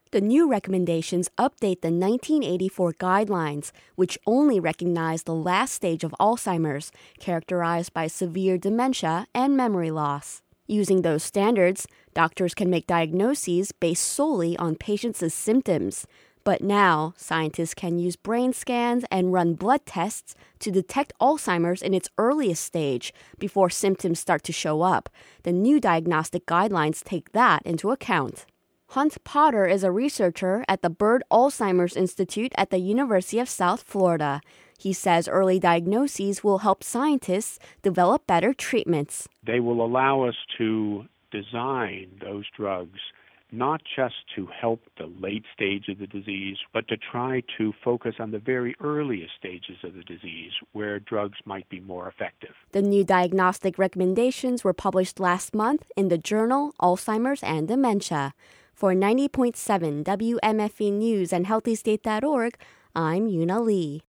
The new recommendations update the 1984 guidelines, which only recognize the last stage of Alzheimer's, characterized by severe dementia and memory loss. Using those standards, doctors can make diagnoses based solely on patients' symptoms. But now, scientists can use brain scans and run blood tests to detect Alzheimer's in its earliest stage before symptoms start to show up. The new diagnostic guidelines take that into account. Hunt Potter is a researcher at the Bird Alzheimer's Institute at the University of South Florida. He says early diagnoses will help scientists develop better treatments. They will allow us to design those drugs not just to help the late stage of the disease, but to try to focus on the very earliest stages of the disease where drugs might be more effective. The new diagnostic recommendations were published last month in the journal Alzheimer's and Dementia. For 90.7 WMFE News and HealthyState.org, I'm Yuna Lee.